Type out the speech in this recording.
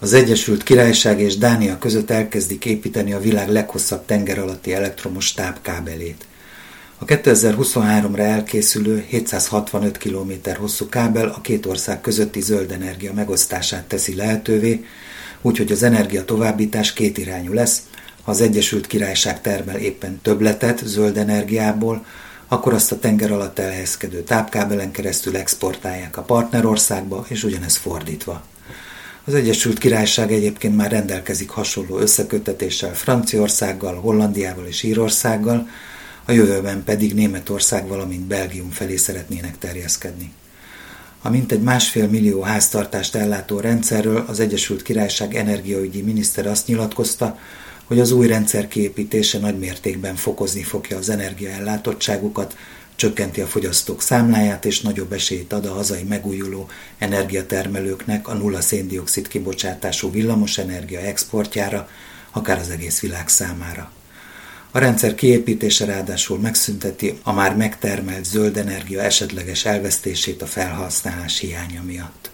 Az Egyesült Királyság és Dánia között elkezdik építeni a világ leghosszabb tengeralatti elektromos tápkábelét. A 2023-ra elkészülő 765 km hosszú kábel a két ország közötti zöld energia megosztását teszi lehetővé, úgyhogy az energia továbbítás kétirányú lesz. Ha az Egyesült Királyság termel éppen többletet zöld energiából, akkor azt a tenger alatt elhelyezkedő tápkábelen keresztül exportálják a partnerországba, és ugyanez fordítva. Az Egyesült Királyság egyébként már rendelkezik hasonló összeköttetéssel Franciaországgal, Hollandiával és Írországgal, a jövőben pedig Németország, valamint Belgium felé szeretnének terjeszkedni. A mintegy 1,5 millió háztartást ellátó rendszerről az Egyesült Királyság energiaügyi minisztere azt nyilatkozta, hogy az új rendszer kiépítése nagy mértékben fokozni fogja az energiaellátottságukat, csökkenti a fogyasztók számláját és nagyobb esélyt ad a hazai megújuló energiatermelőknek a nulla szén-dioxid kibocsátású villamosenergia exportjára, akár az egész világ számára. A rendszer kiépítése ráadásul megszünteti a már megtermelt zöld energia esetleges elvesztését a felhasználás hiánya miatt.